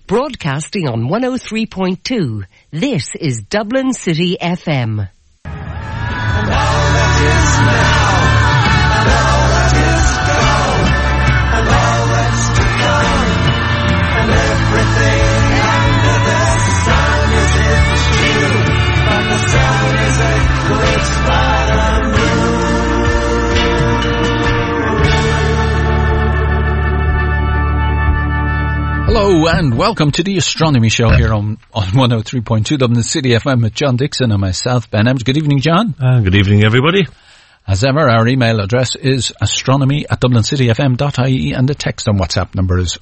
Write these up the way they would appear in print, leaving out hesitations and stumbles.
Broadcasting on 103.2. This is Dublin City FM. And all that is now, and all that is gone, and all that's to come, and everything under the sun is its hue, but the sun is eclipsed by the moon. Hello and welcome to the Astronomy Show here on 103.2 Dublin City FM with John Dixon and myself, Ben Evans. Good evening, John. Good evening, everybody. As ever, our email address is astronomy@dublincityfm.ie and the text on WhatsApp number is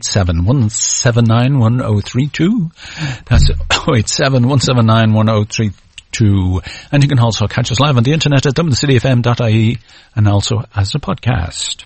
087-179-1032. That's 087-179-1032. And you can also catch us live on the internet at dublincityfm.ie and also as a podcast.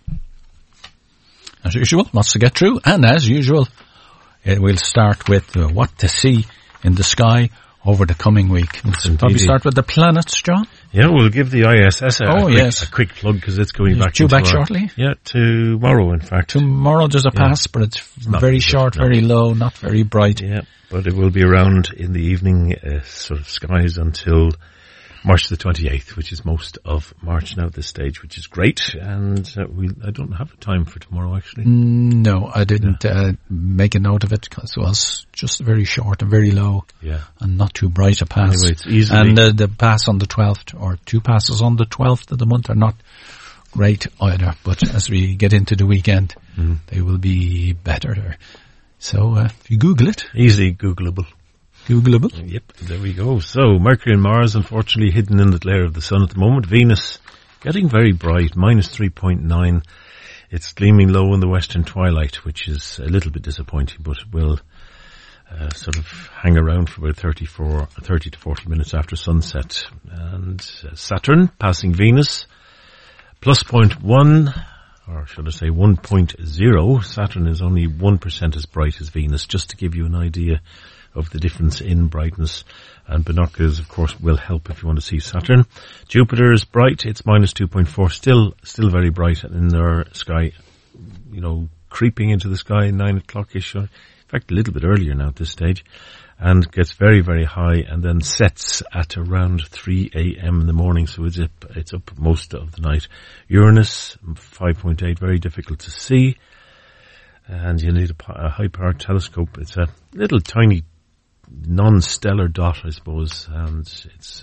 As usual, lots to get through, and as usual, we'll start with what to see in the sky over the coming week. We'll probably start with the planets, John. Yeah, we'll give the ISS a quick plug because it's going back. Due back shortly? Yeah, tomorrow, in fact. Tomorrow there's a pass, but it's very short, very low, not very bright. Yeah, but it will be around in the evening sort of skies until March the 28th, which is most of March now at this stage, which is great. And I don't have a time for tomorrow, actually. No, I didn't make a note of it because it was just very short and very low. Yeah. And not too bright a pass. Anyway, it's easily... And the pass on the 12th, or two passes on the 12th of the month are not great either. But as we get into the weekend, they will be better. So if you Google it. Easily Googleable. Googleable. Yep, there we go. So, Mercury and Mars, unfortunately, hidden in the glare of the sun at the moment. Venus, getting very bright, minus 3.9. It's gleaming low in the western twilight, which is a little bit disappointing, but it will sort of hang around for about 30 to 40 minutes after sunset. And Saturn, passing Venus, plus 0.1, or should I say 1.0. Saturn is only 1% as bright as Venus, just to give you an idea of the difference in brightness, and binoculars, of course, will help if you want to see Saturn. Jupiter is bright. It's minus 2.4, still very bright in our sky, creeping into the sky 9 o'clock-ish, in fact, a little bit earlier now at this stage, and gets very, very high, and then sets at around 3 a.m. in the morning, so it's up most of the night. Uranus, 5.8, very difficult to see, and you need a high-powered telescope. It's a little tiny non-stellar dot, I suppose, and it's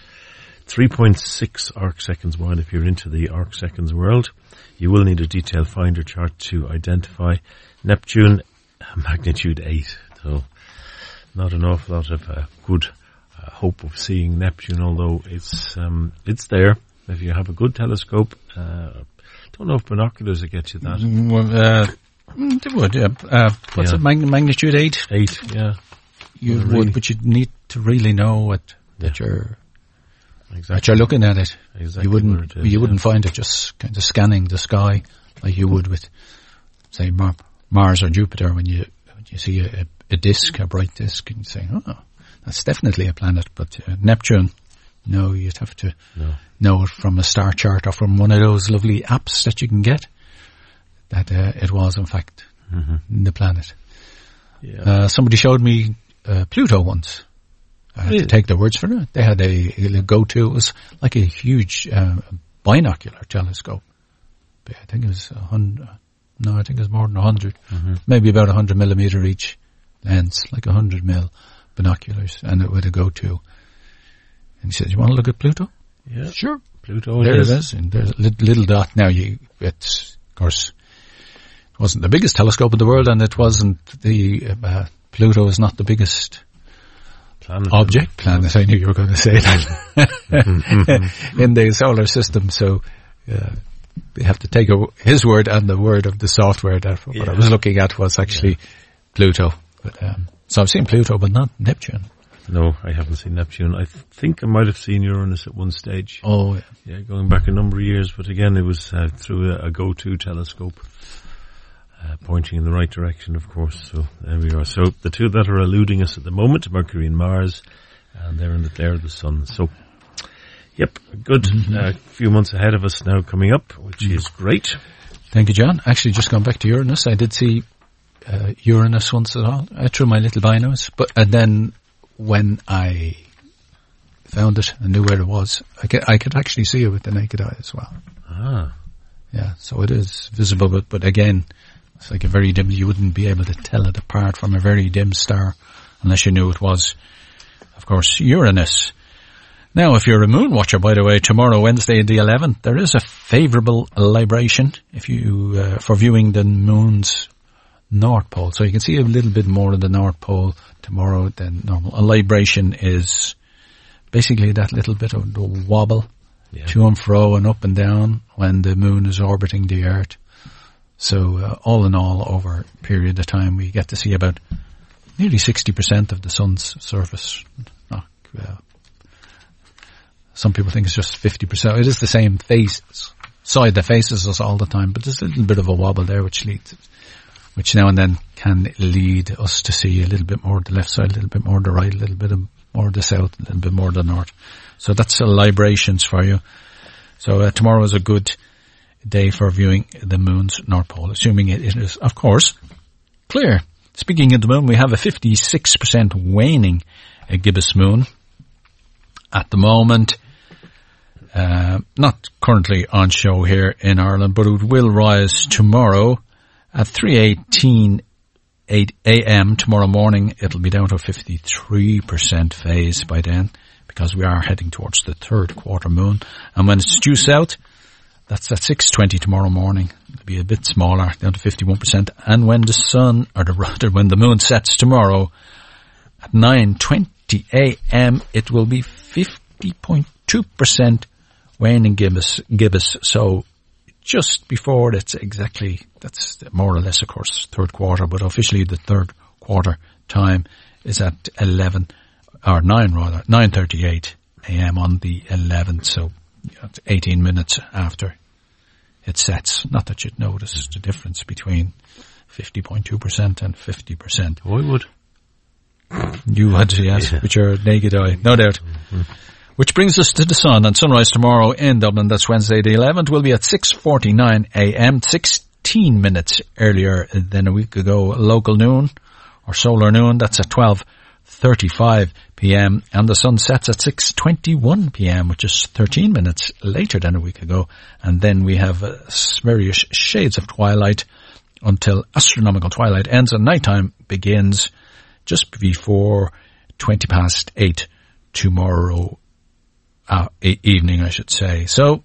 3.6 arc seconds wide if you're into the arc seconds world. You will need a detailed finder chart to identify. Neptune, magnitude 8, so not an awful lot of good hope of seeing Neptune, although it's there if you have a good telescope. Don't know if binoculars will get you that. They would, yeah. What's it, magnitude 8? 8, yeah. You would, but you'd need to really know that you're looking at it. Exactly. You wouldn't find it just kind of scanning the sky like you would with, say, Mars or Jupiter when you see a disk, a bright disk, and you say, oh, that's definitely a planet. But Neptune, no, you'd have to know it from a star chart or from one of those lovely apps that you can get. That it was, in fact, the planet. Yeah. Somebody showed me Pluto once. I had to take their words for it. They had a go-to. It was like a huge binocular telescope. I think it was 100. No, I think it was more than 100. Maybe about 100 millimeter each lens, like 100 mil binoculars, and it would a go-to. And he said, "You want to look at Pluto?" Yeah, sure. Pluto. There it is. And there's a little dot. Now it's of course. It wasn't the biggest telescope in the world, and it wasn't Pluto is not the biggest planet. I knew you were going to say that in the solar system. So you have to take his word and the word of the software. That what I was looking at was actually Pluto. But, so I've seen Pluto, but not Neptune. No, I haven't seen Neptune. I think I might have seen Uranus at one stage. Oh, yeah, going back a number of years. But again, it was through a go-to telescope. Pointing in the right direction, of course. So there we are. So the two that are eluding us at the moment, Mercury and Mars, and they're in the glare of the sun. So, yep, good few months ahead of us now coming up, which is great. Thank you, John. Actually, just going back to Uranus, I did see Uranus once at all, through my little binos. And then when I found it and knew where it was, I could actually see it with the naked eye as well. Ah. Yeah, so it is visible, but again, it's like a very dim, you wouldn't be able to tell it apart from a very dim star unless you knew it was, of course, Uranus. Now, if you're a moon watcher, by the way, tomorrow, Wednesday the 11th, there is a favourable libration if you for viewing the moon's North Pole. So you can see a little bit more of the North Pole tomorrow than normal. A libration is basically that little bit of the wobble to and fro and up and down when the moon is orbiting the Earth. So all in all, over a period of time, we get to see about nearly 60% of the sun's surface. Some people think it's just 50%. It is the same side that faces us all the time, but there's a little bit of a wobble there which now and then can lead us to see a little bit more of the left side, a little bit more of the right, a little bit more of the south, a little bit more of the north. So that's librations for you. So tomorrow is a good day for viewing the moon's North Pole, assuming it is, of course, clear. Speaking of the moon, we have a 56% waning gibbous moon at the moment. Not currently on show here in Ireland, but it will rise tomorrow at 3:18 a.m. tomorrow morning. It'll be down to a 53% phase by then, because we are heading towards the third quarter moon. And when it's due south, that's at 6:20 tomorrow morning. It'll be a bit smaller, down to 51%. And when the sun, or when the moon sets tomorrow at 9:20 a.m., it will be 50.2% waning gibbous. So just before that's more or less, of course, third quarter, but officially the third quarter time is at 9:38 a.m. on the 11th. So it's 18 minutes after it sets. Not that you'd notice the difference between 50.2% and 50%. Oh, I would. You had to, yes, with your naked eye, no doubt. Mm-hmm. Which brings us to the sun, and sunrise tomorrow in Dublin, that's Wednesday the 11th, will be at 6:49 a.m., 16 minutes earlier than a week ago. Local noon, or solar noon, that's at 12:35 p.m., and the sun sets at 6:21 p.m., which is 13 minutes later than a week ago. And then we have various shades of twilight until astronomical twilight ends and nighttime begins just before 8:20 tomorrow evening, I should say. So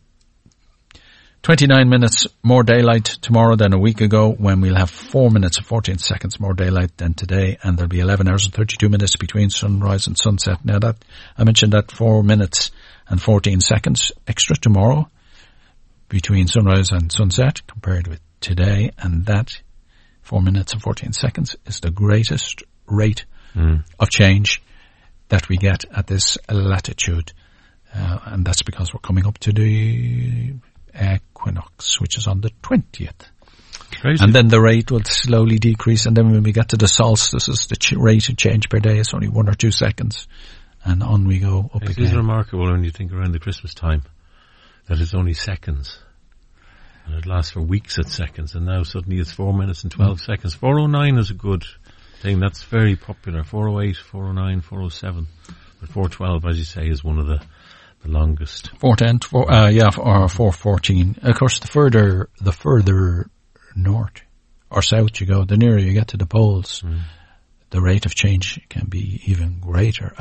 29 minutes more daylight tomorrow than a week ago, when we'll have 4 minutes and 14 seconds more daylight than today, and there'll be 11 hours and 32 minutes between sunrise and sunset. Now that I mentioned that 4 minutes and 14 seconds extra tomorrow between sunrise and sunset compared with today, and that 4 minutes and 14 seconds is the greatest rate of change that we get at this latitude. And that's because we're coming up to the equinox, which is on the 20th. Crazy. And then the rate will slowly decrease, and then when we get to the solstices, the rate of change per day is only 1 or 2 seconds, and on we go up again. It is remarkable when you think around the Christmas time that it's only seconds, and it lasts for weeks at seconds, and now suddenly it's 4 minutes and 12 seconds. 4:09 is a good thing. That's very popular. 4:08, 4:09, 4:07. But 4:12, as you say, is one of the longest. 4:10, or 4:14. Of course, the further north or south you go, the nearer you get to the poles, the rate of change can be even greater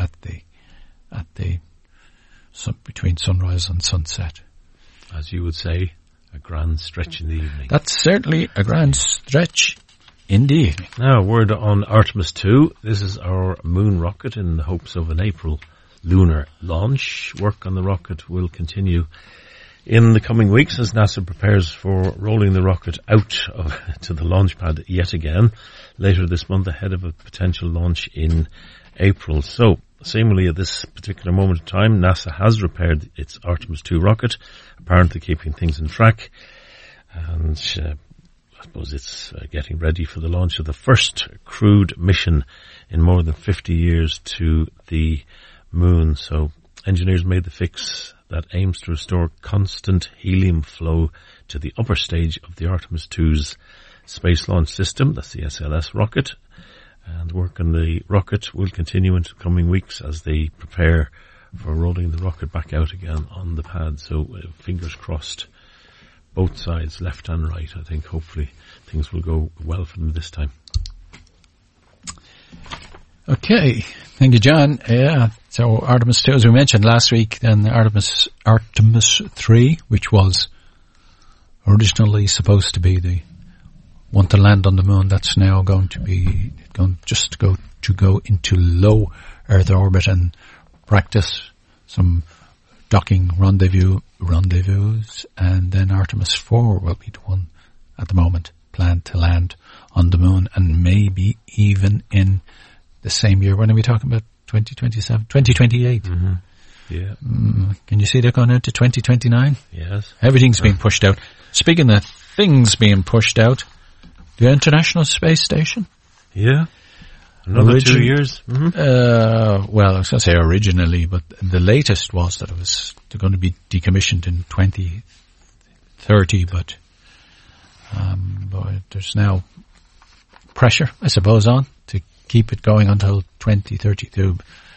between sunrise and sunset. As you would say, a grand stretch in the evening. That's certainly a grand stretch in the evening. Now, a word on Artemis 2. This is our moon rocket in the hopes of an April lunar launch. Work on the rocket will continue in the coming weeks as NASA prepares for rolling the rocket out to the launch pad yet again later this month, ahead of a potential launch in April. So, seemingly at this particular moment in time, NASA has repaired its Artemis 2 rocket, apparently keeping things in track. And I suppose it's getting ready for the launch of the first crewed mission in more than 50 years to the moon. So engineers made the fix that aims to restore constant helium flow to the upper stage of the Artemis 2's Space Launch System, that's the SLS rocket. And work on the rocket will continue into the coming weeks as they prepare for rolling the rocket back out again on the pad. So fingers crossed, both sides, left and right. I think hopefully things will go well for them this time. Okay, thank you, John. Yeah, so Artemis 2, as we mentioned last week, then Artemis 3, which was originally supposed to be the one to land on the moon, that's now going to go into low Earth orbit and practice some docking rendezvous, and then Artemis 4 will be the one at the moment planned to land on the moon, and maybe even in the same year. When are we talking about? 2027? 2028? Mm-hmm. Yeah. Can you see that going out to 2029? Yes. Everything's being pushed out. Speaking of things being pushed out, the International Space Station. Yeah. Another 2 years. Mm-hmm. Well, I was going to say originally, but the latest was that they're going to be decommissioned in 2030, but there's now pressure, I suppose, on to keep it going until 2032.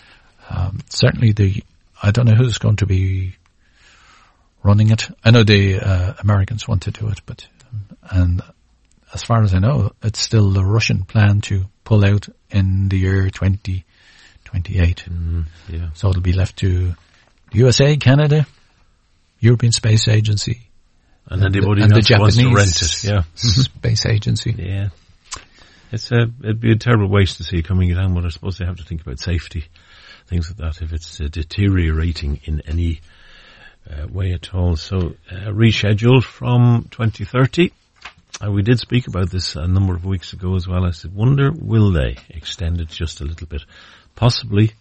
Certainly I don't know who's going to be running it. I know the Americans want to do it, but and as far as I know, it's still the Russian plan to pull out in the year 2028. Yeah. So it'll be left to the USA, Canada, European Space Agency, and anybody and else the wants Japanese to rent it. Yeah. Space Agency. Yeah. It'd be a terrible waste to see it coming down, but I suppose they have to think about safety, things like that, if it's deteriorating in any way at all. So, rescheduled from 2030. We did speak about this a number of weeks ago as well. I said, will they extend it just a little bit? Possibly.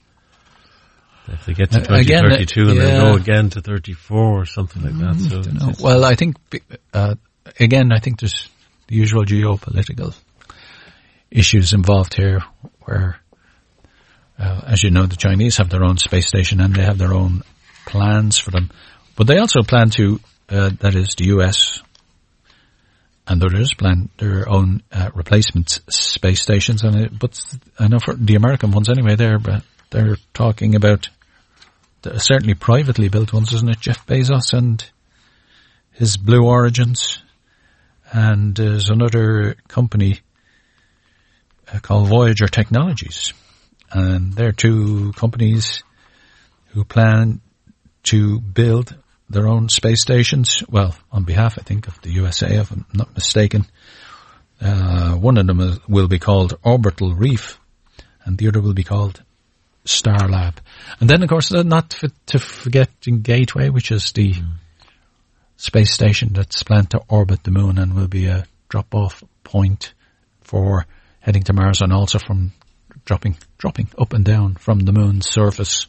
If they get to 2032 and then go again to 34 or something like that. So well, I think, again, I think there's the usual geopolitical issues involved here where, as you know, the Chinese have their own space station and they have their own plans for them. But they also plan to, that is the US and others plan their own replacement space stations. But I know for the American ones anyway, they're talking about certainly privately built ones, isn't it? Jeff Bezos and his Blue Origins. And there's another company called Voyager Technologies. And they're two companies who plan to build their own space stations. Well, on behalf, I think, of the USA, if I'm not mistaken. One of them will be called Orbital Reef, and the other will be called Starlab. And then, of course, not to forget Gateway, which is the space station that's planned to orbit the moon and will be a drop-off point for heading to Mars, and also from dropping up and down from the moon's surface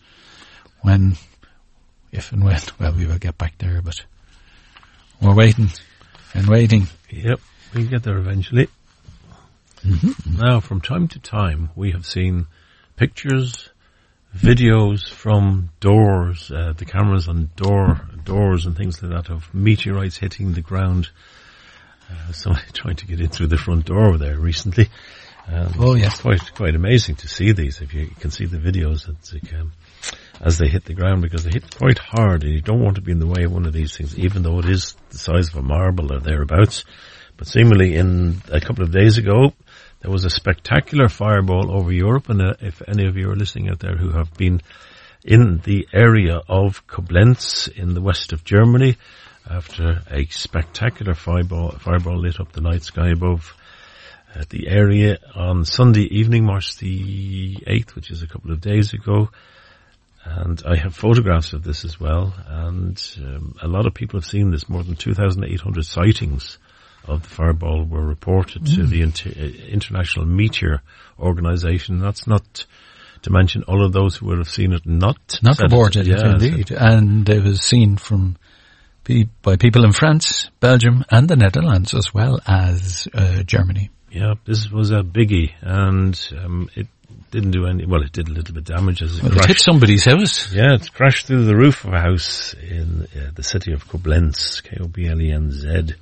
if and when, well, we will get back there, but we're waiting and waiting. Yep, we'll get there eventually. Mm-hmm. Now, from time to time, we have seen pictures, videos from doors, the cameras on doors and things like that of meteorites hitting the ground. Somebody trying to get in through the front door over there recently. It's quite amazing to see these. If you can see the videos, it's like, as they hit the ground, because they hit quite hard, and you don't want to be in the way of one of these things, even though it is the size of a marble or thereabouts. But seemingly, in a couple of days ago, there was a spectacular fireball over Europe, and if any of you are listening out there who have been in the area of Koblenz in the west of Germany, after a spectacular fireball lit up the night sky above the area on Sunday evening, March the 8th, which is a couple of days ago. And I have photographs of this as well, and a lot of people have seen this. More than 2,800 sightings of the fireball were reported to the International Meteor Organization. That's not to mention all of those who would have seen it not reported, indeed. And it was seen by people in France, Belgium, and the Netherlands, as well as Germany. Yeah, this was a biggie, and it didn't do any. Well, it did a little bit of damage as it crashed. It hit somebody's house. Yeah, it crashed through the roof of a house in the city of Koblenz, Koblenz,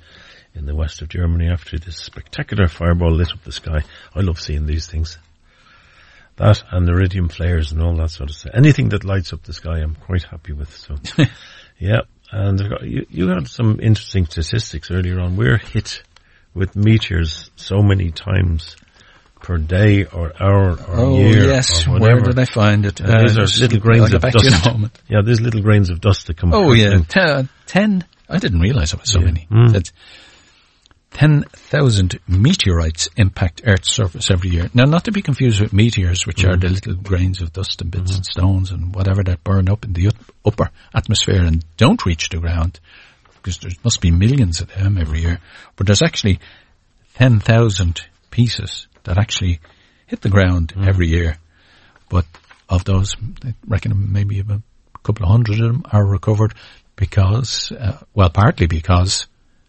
in the west of Germany after this spectacular fireball lit up the sky. I love seeing these things. That and iridium flares and all that sort of stuff. Anything that lights up the sky I'm quite happy with. So, yeah. And you had some interesting statistics earlier on. We're hit with meteors so many times per day or hour or year. Yes, or whatever. where did I find it? These are little grains of dust. Yeah, there's little grains of dust that come. Oh yeah, 10. I didn't realise it was so many. That's 10,000 meteorites impact Earth's surface every year. Now, not to be confused with meteors, which are the little grains of dust and bits and stones and whatever that burn up in the upper atmosphere and don't reach the ground, because there must be millions of them every year. But there's actually 10,000 pieces that actually hit the ground every year. But of those, I reckon maybe about a couple of hundred of them are recovered because, partly because,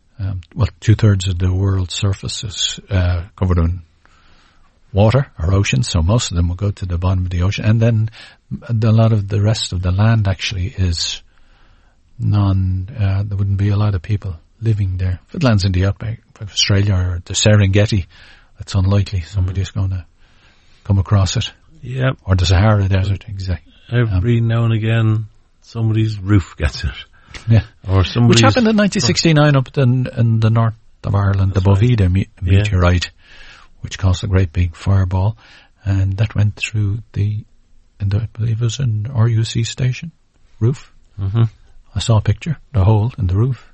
2/3 of the world's surface is covered in water or ocean, so most of them will go to the bottom of the ocean. And then a lot of the rest of the land actually is there wouldn't be a lot of people living there. If it lands in the outback of Australia or the Serengeti, it's unlikely somebody's going to come across it. Yeah. Or the Sahara Desert, exactly. Every now and again, somebody's roof gets it. Yeah. Or somebody's... Which happened in 1969 up in the north of Ireland, the Bovida meteorite, which caused a great big fireball. And that went through I believe it was an RUC station roof. Mm-hmm. I saw a picture, the hole in the roof.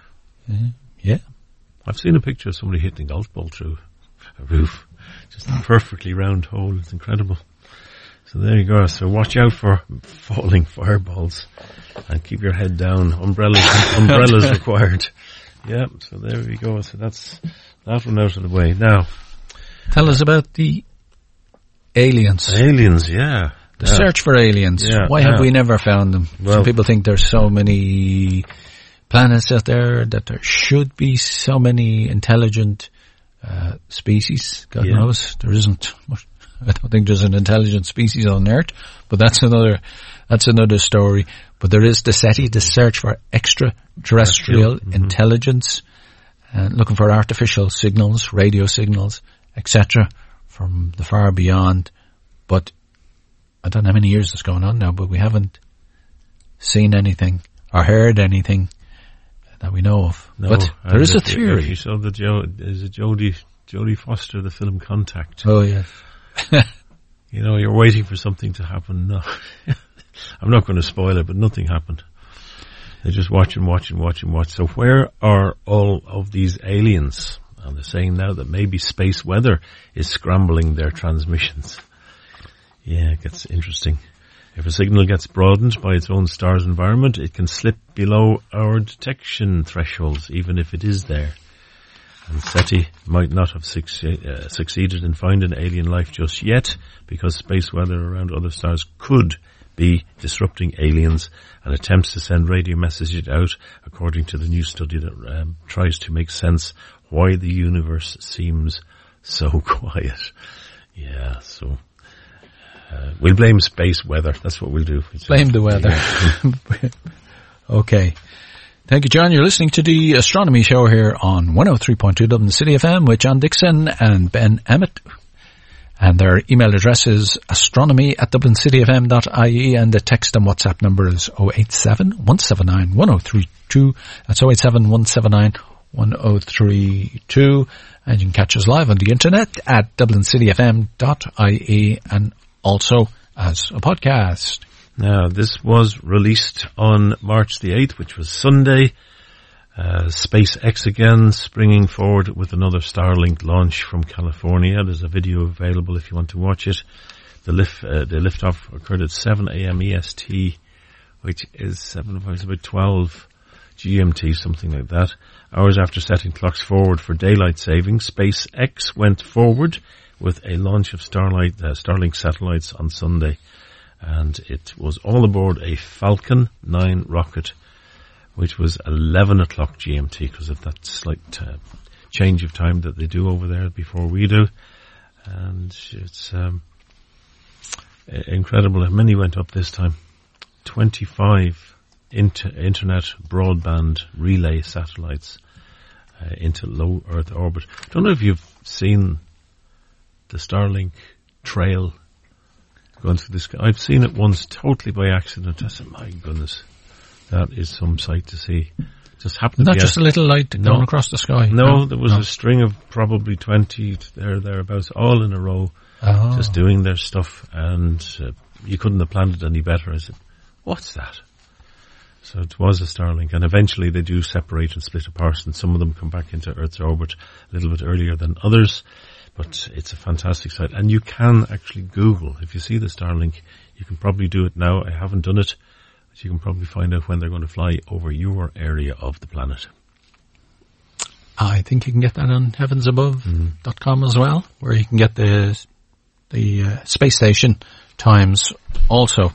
Yeah. I've seen a picture of somebody hitting a golf ball through a roof. Just a perfectly round hole. It's incredible. So there you go. So watch out for falling fireballs and keep your head down. Umbrellas required. Yeah. So there we go. So that's that one out of the way. Now, tell us about the aliens. Aliens, yeah. The search for aliens. Yeah, why have we never found them? Well, some people think there's so many planets out there that there should be so many intelligent species. God knows there isn't much. I don't think there's an intelligent species on Earth, but that's another story. But there is the SETI, the search for extraterrestrial intelligence, looking for artificial signals, radio signals, etc., from the far beyond. But I don't know how many years it's going on now, but we haven't seen anything or heard anything that we know of. No, but there is a theory. You saw the Jodie Foster, the film Contact. Oh, yes. You know, you're waiting for something to happen. No. I'm not going to spoil it, but nothing happened. They just watch. So where are all of these aliens? And they're saying now that maybe space weather is scrambling their transmissions. Yeah, it gets interesting. If a signal gets broadened by its own star's environment, it can slip below our detection thresholds, even if it is there. And SETI might not have succeeded in finding alien life just yet, because space weather around other stars could be disrupting aliens, and attempts to send radio messages out, according to the new study that tries to make sense why the universe seems so quiet. Yeah, so we'll blame space weather. That's what we'll do. Blame the weather. Yeah. Okay. Thank you, John. You're listening to the Astronomy Show here on 103.2 Dublin City FM with John Dixon and Ben Emmett. And their email address is astronomy@dublincityfm.ie, and the text and WhatsApp number is 087-179-1032. That's 087-179-1032. And you can catch us live on the internet at dublincityfm.ie and also as a podcast. Now, this was released on March the 8th, which was Sunday. SpaceX again springing forward with another Starlink launch from California. There's a video available if you want to watch it. The liftoff occurred at 7 a.m. EST, which is about 12 GMT, something like that. Hours after setting clocks forward for daylight saving, SpaceX went forward with a launch of Starlink satellites on Sunday. And it was all aboard a Falcon 9 rocket, which was 11 o'clock GMT because of that slight change of time that they do over there before we do. And it's incredible how many went up this time. 25 internet broadband relay satellites into low Earth orbit. I don't know if you've seen the Starlink trail going through the sky. I've seen it once totally by accident. I said, my goodness, that is some sight to see. Just happened to Not be just a little light going across the sky. No, there was a string of probably 20 thereabouts, all in a row, just doing their stuff, and you couldn't have planned it any better. I said, what's that? So it was a Starlink, and eventually they do separate and split apart, and some of them come back into Earth's orbit a little bit earlier than others, but it's a fantastic sight. And you can actually Google, if you see the Starlink, you can probably do it now. I haven't done it, but you can probably find out when they're going to fly over your area of the planet. I think you can get that on heavensabove.com as well, where you can get the space station times also.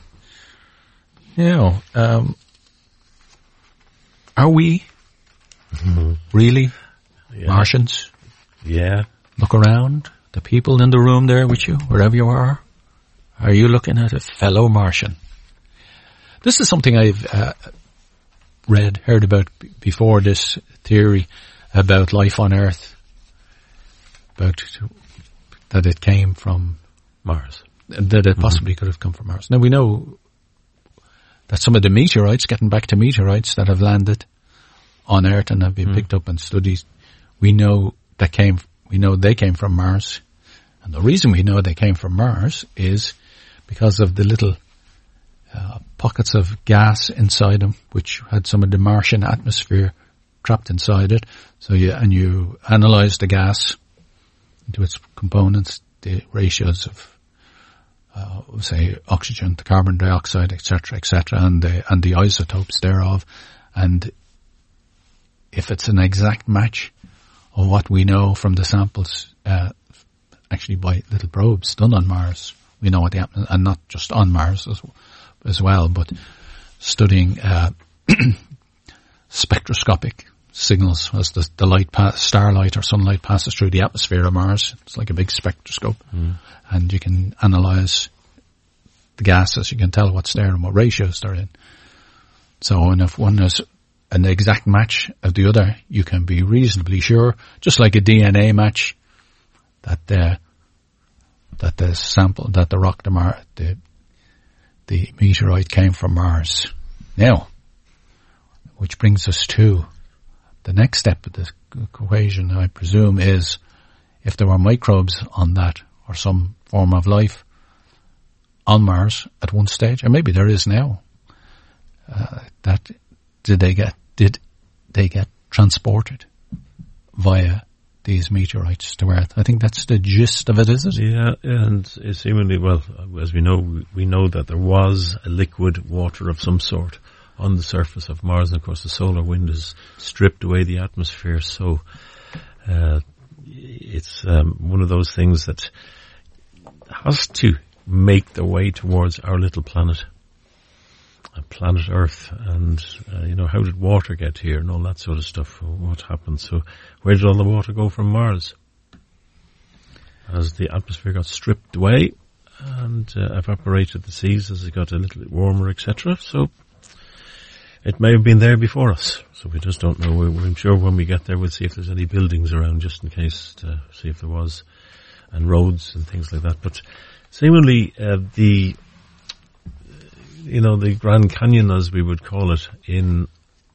Are we really Martians? Yeah. Look around. The people in the room there with you, wherever you are. Are you looking at a fellow Martian? This is something I've heard about before, this theory about life on Earth, about that it came from Mars. That it possibly could have come from Mars. Now we know that some of the meteorites, getting back to meteorites that have landed on Earth and have been picked up and studied, we know they came from Mars. And the reason we know they came from Mars is because of the little pockets of gas inside them, which had some of the Martian atmosphere trapped inside it. So you analyze the gas into its components, the ratios of say oxygen to carbon dioxide, etc., and the isotopes thereof, and if it's an exact match of what we know from the samples, actually by little probes done on Mars, we know what the atmosphere, and not just on Mars as well, but studying spectroscopic signals as the light starlight or sunlight passes through the atmosphere of Mars. It's like a big spectroscope, and you can analyze the gases. You can tell what's there and what ratios they're in. So, and if one is an exact match of the other, you can be reasonably sure, just like a DNA match, that the sample, that the rock, the meteorite came from Mars. Now, which brings us to the next step of this equation, I presume, is if there were microbes on that or some form of life on Mars at one stage, and maybe there is now, did they get transported via these meteorites to Earth? I think that's the gist of it, is it? Yeah, and seemingly, well, as we know that there was a liquid water of some sort on the surface of Mars, and of course the solar wind has stripped away the atmosphere, so it's one of those things that has to make the way towards our little planet Earth, and how did water get here and all that sort of stuff, what happened. So where did all the water go from Mars as the atmosphere got stripped away and evaporated the seas as it got a little bit warmer, etc. So it may have been there before us, so we just don't know. I'm sure when we get there we'll see if there's any buildings around, just in case, to see if there was, and roads and things like that. But seemingly the Grand Canyon, as we would call it, in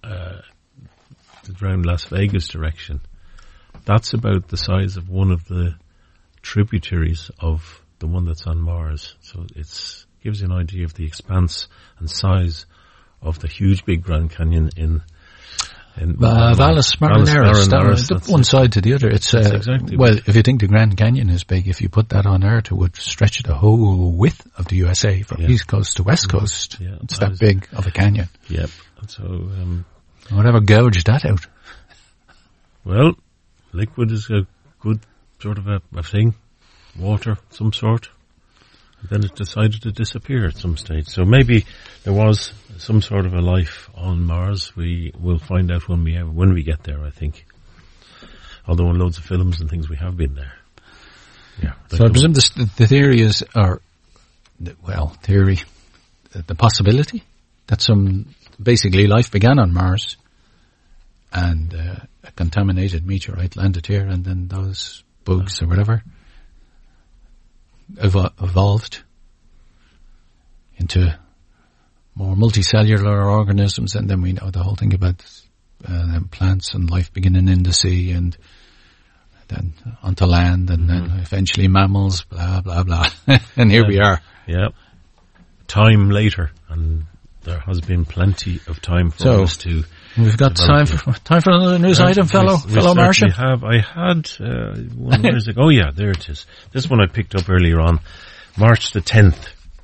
around Las Vegas direction, that's about the size of one of the tributaries of the one that's on Mars. So it gives you an idea of the expanse and size of the huge big Grand Canyon in Valles Marineris, one side to the other. It's exactly. Well, if you think the Grand Canyon is big, if you put that on Earth, it would stretch the whole width of the USA from East Coast to West Coast. Yeah, it's that big of a canyon. Yep. So whatever gouged that out. Well, liquid is a good sort of a thing, water, some sort. And then it decided to disappear at some stage. So maybe there was some sort of a life on Mars. We will find out when we get there, I think. Although in loads of films and things we have been there. Yeah. So I presume the theory is, the possibility that some basically life began on Mars, and a contaminated meteorite landed here, and then those bugs or whatever evolved into more multicellular organisms, and then we know the whole thing about plants and life beginning in the sea and then onto land, and then eventually mammals, blah, blah, blah. And here we are. Yeah. Time later, and there has been plenty of time for us to... We've got time for another news item, fellow Marcia. I had one years ago. Oh yeah, there it is. This one I picked up earlier on. March the 10th,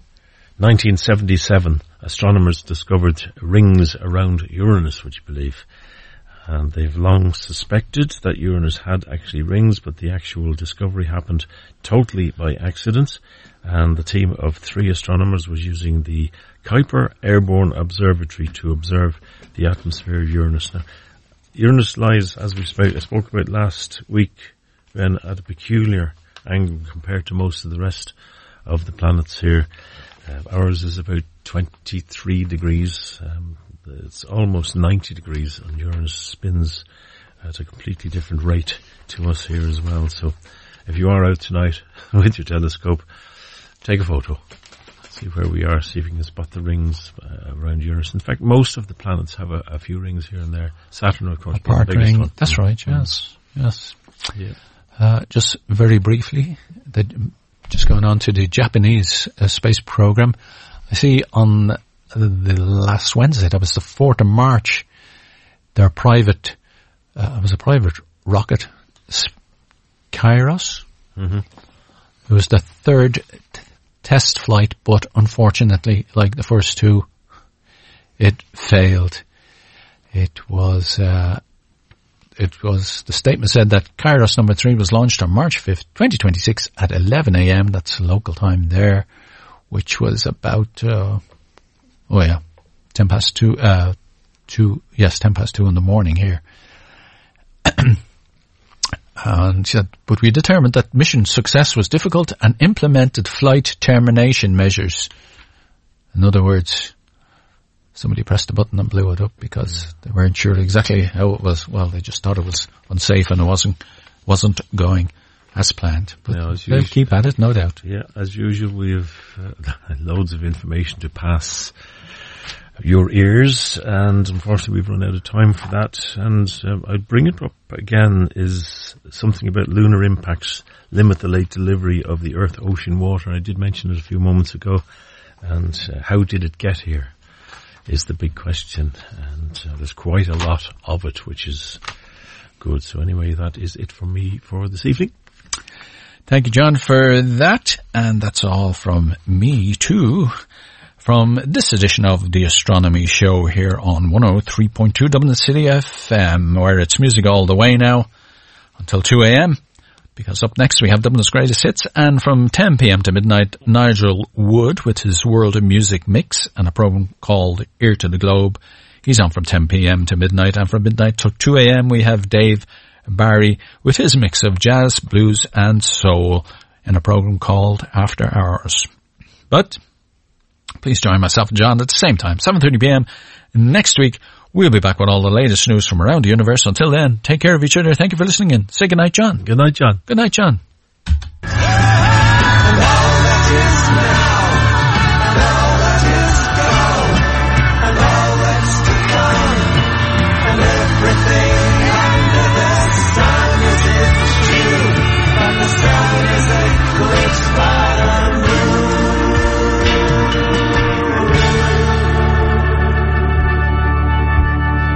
1977, astronomers discovered rings around Uranus, would you believe? And they've long suspected that Uranus had actually rings, but the actual discovery happened totally by accident. And the team of 3 astronomers was using the Kuiper Airborne Observatory to observe the atmosphere of Uranus. Now, Uranus lies, as I spoke about last week, then at a peculiar angle compared to most of the rest of the planets here. Ours is about 23 degrees. It's almost 90 degrees, and Uranus spins at a completely different rate to us here as well. So if you are out tonight with your telescope, take a photo, see where we are, see if you can spot the rings around Uranus. In fact, most of the planets have a few rings here and there. Saturn, of course, being the biggest ring. One. That's right, yes. Yeah. Just very briefly, just going on to the Japanese space program, I see on the last Wednesday, that was the 4th of March, their private, it was a private rocket, Kairos. Mm-hmm. It was the 3rd test flight, but unfortunately, like the first 2, it failed. It was, the statement said that Kairos number 3 was launched on March 5th, 2026 at 11 a.m. That's local time there, which was about, 10 past 2 in the morning here. And she said, but we determined that mission success was difficult and implemented flight termination measures. In other words, somebody pressed the button and blew it up because they weren't sure exactly how it was. Well, they just thought it was unsafe and it wasn't going as planned. But they'll keep at it, no doubt. Yeah, as usual, we have loads of information to pass your ears, and unfortunately we've run out of time for that. And I'd bring it up again is something about lunar impacts limit the late delivery of the Earth ocean water. I did mention it a few moments ago, and how did it get here is the big question, and there's quite a lot of it, which is good. So anyway, that is it from me for this evening. Thank you, John, for that, and that's all from me too. From this edition of the Astronomy Show here on 103.2 Dublin City FM, where it's music all the way now until 2 a.m. Because up next we have Dublin's Greatest Hits, and from 10 p.m. to midnight, Nigel Wood with his World of Music mix and a program called Ear to the Globe. He's on from 10 p.m. to midnight, and from midnight to 2 a.m. we have Dave Barry with his mix of jazz, blues and soul in a program called After Hours. But please join myself and John at the same time, 7:30 p.m. next week. We'll be back with all the latest news from around the universe. Until then, take care of each other. Thank you for listening in. Say good night, John. Good night, John. Good night, John.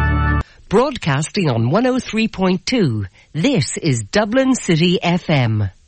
Broadcasting on 103.2, this is Dublin City FM.